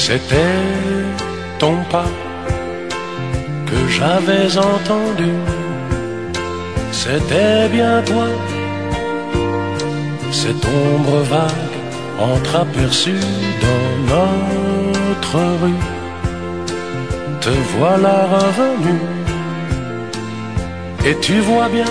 C'était ton pas que j'avais entendu, c'était bien toi, cette ombre vague entreaperçue dans notre rue. Te voilà revenu, et tu vois bien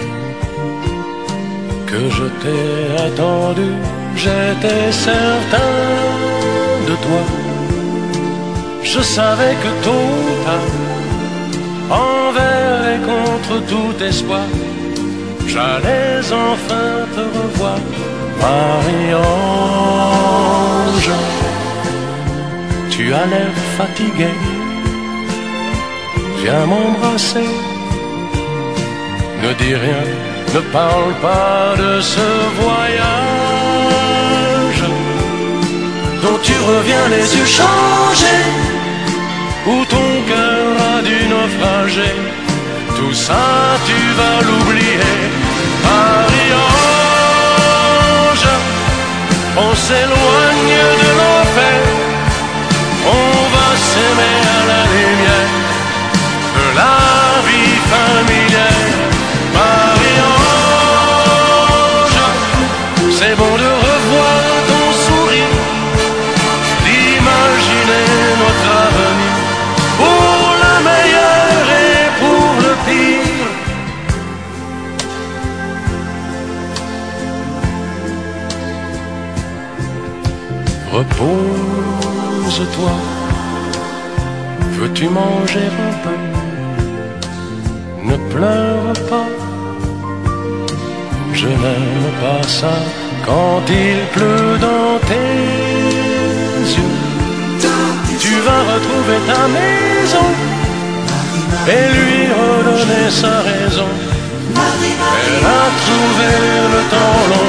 que je t'ai attendu. J'étais certain de toi, je savais que tôt ou tard, envers et contre tout espoir, j'allais enfin te revoir. Marie-Ange, tu as l'air fatigué, viens m'embrasser. Ne dis rien, ne parle pas de ce voyage dont tu reviens les yeux changés, où ton cœur a dû naufrager. Tout ça tu vas l'oublier. Marie-Ange, on s'éloigne de l'enfer, on va s'aimer à la lumière de la vie familière. Marie-Ange, c'est bon de revoir ton sourire, d'imaginer notre avenir, pour le meilleur et pour le pire. Repose-toi, veux-tu manger un peu? Ne pleure pas, je n'aime pas ça quand il pleut dans tes yeux. Tu vas retrouver ta maison et lui redonner sa raison. Elle a trouvé le temps long.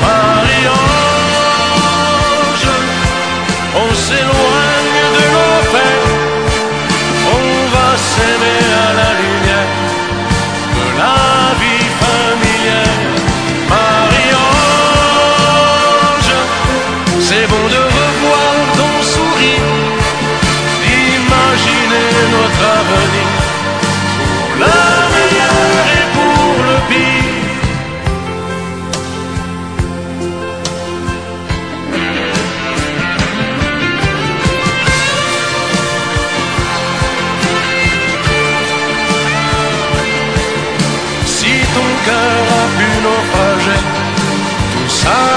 Marie-Ange, on s'éloigne de l'enfer, on va s'aimer à la lumière de la vie familière. Marie-Ange, c'est bon de revoir ton sourire, d'imaginer notre avenir, pour le meilleur et pour le pire. Si ton cœur a pu naufrager, tout ça